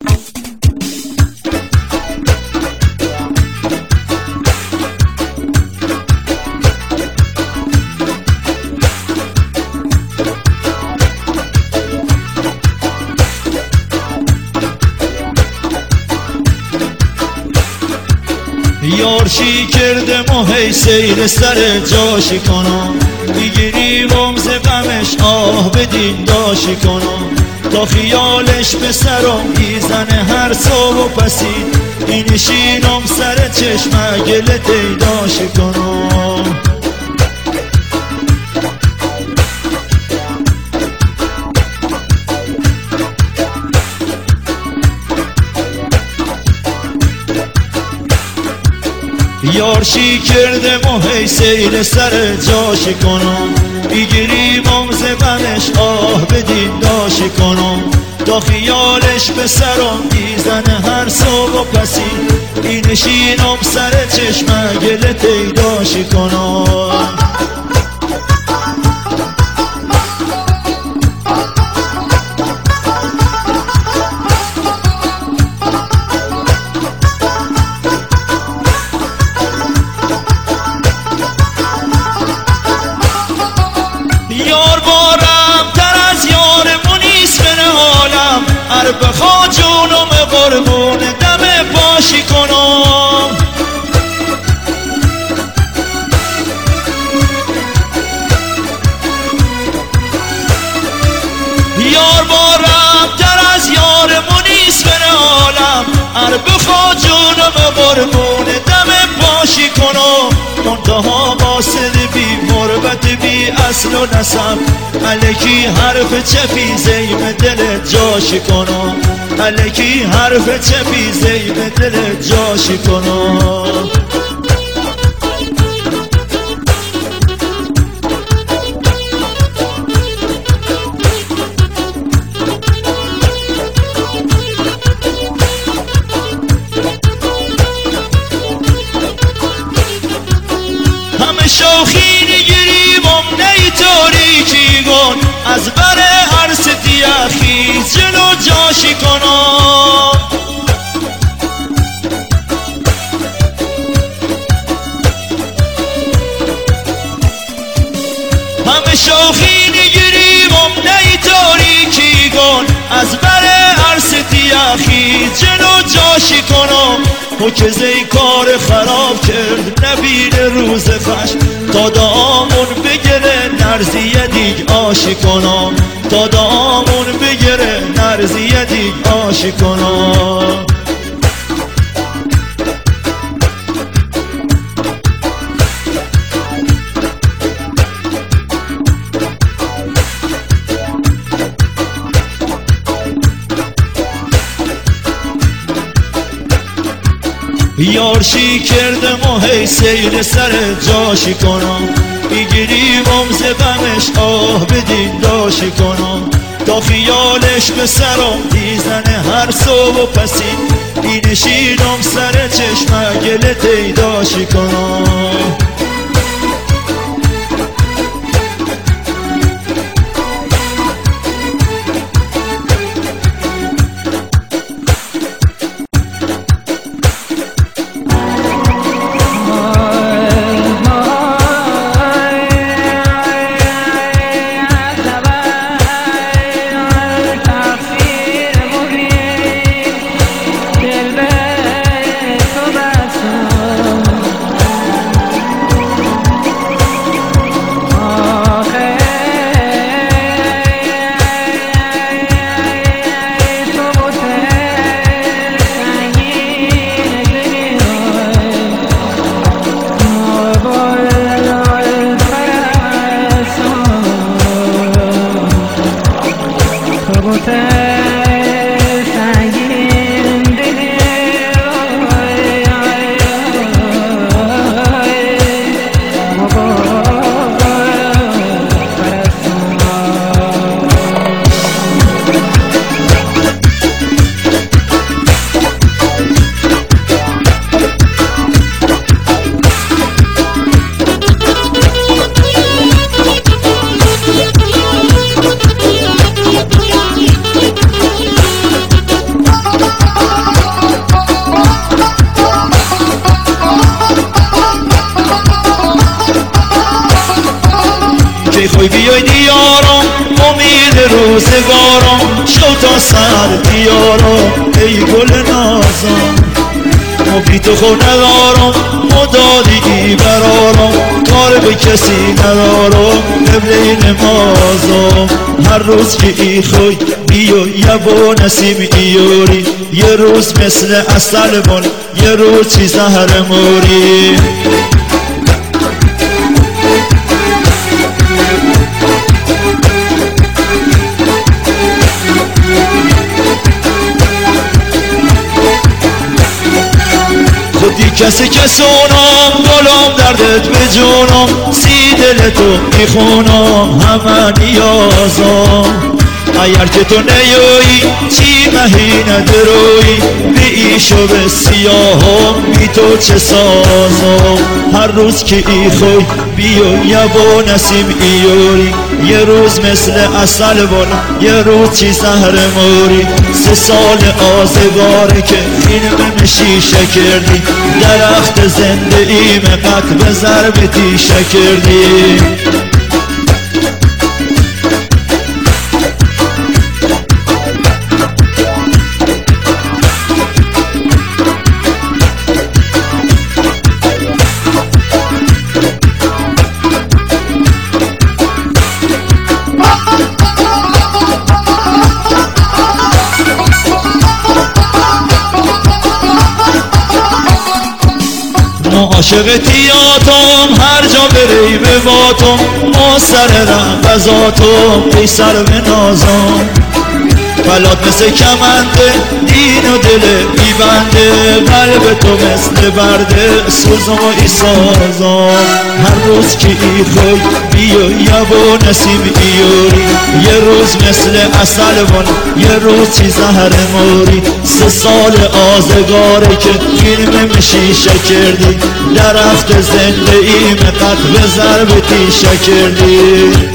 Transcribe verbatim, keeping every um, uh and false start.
یارشی کرده ماهی سیر سر جاشی کنم میگیری وامز غمش آه بدین داشی کنم تا خیالش به سرم میزنه هر صبح و پسید اینشینم سر چشم گله دیداشی کنم یارشی کرده ماهی سیر سر جاشی کنم میگیری وامز غمش آه بدین داشی کنم تا خیالش به سرم میزنه هر صبح و پسید اینشینم سر چشم گله دیداشی کنم یار بارم تر از یار منیس بن عالم هر بخوا جونم قربون دم پاشی کنم یار بارم تر از یار منیس بن عالم هر بخوا جونم قربون دم پاشی کنم منتها باصد بی مربت بی اصل و نسب الکی حرف چپی زیم دل جاشی کنم الکی حرف چپی زیم دل جاشی کنم همه شوخی نگیریم ام نی تاریکی گون از بر عرص دیخی جلو جاشی کنم همه شوخی نگیریم ام نی تاریکی گون از بر عرص دیخی جلو جاشی کنم مکزه کار خراب کرد نبین روز خشم تا دامون بگره نرزیه دیگ آشی کنم تا دامون بگره نرزیه دیگ آشی کنم یارشی کرده ماهی سیر سر جاشی کنم میگیری وامز غمش آه بدین داشی کنم تا خیالش به سرم میزنه هر صبح و پسید اینشینم سر چشم گله دیداشی کنم یارم امید روزگارم شو تا سر بیارم ای گل نازم ما بی تو خود ندارم مدادی برارم کار به کسی ندارم قبله نمازم هر روز که ای خوی بیو یبو نسیم ایوری یه روز مثل اصل بون یه روز چی زهر موری خودی کسی که سونم گلم دردت به جونم سی دل تو میخونم همه نیازم اگر که تو نیایی چی مهی ندروی بی ایشو به سیاهم بی تو چه سازم هر روز که ای خوی بیو یبو نسیم ایوری یه روز مثل اصل بون یه روز چی زهر موری سه سال آزگاره که فیلم شیشه کردی درخت زنده ایم قط به ضرب تیشه کردی عاشق تیاتم هر جا بری به باتم ما سر رنبزاتم ای سر به نازم فلات مثل کمنده دین و دل بیبنده قلب تو مثل برده سوزم و ای سازم هر روز که ای خوی بیو یبو نسیم ایوری یه روز مثل اصل بون یه روز چی زهر موری سه سال آزگاره که فیلم شیشه کردی درخت زنده ایم قد به ضرب تیشه کردی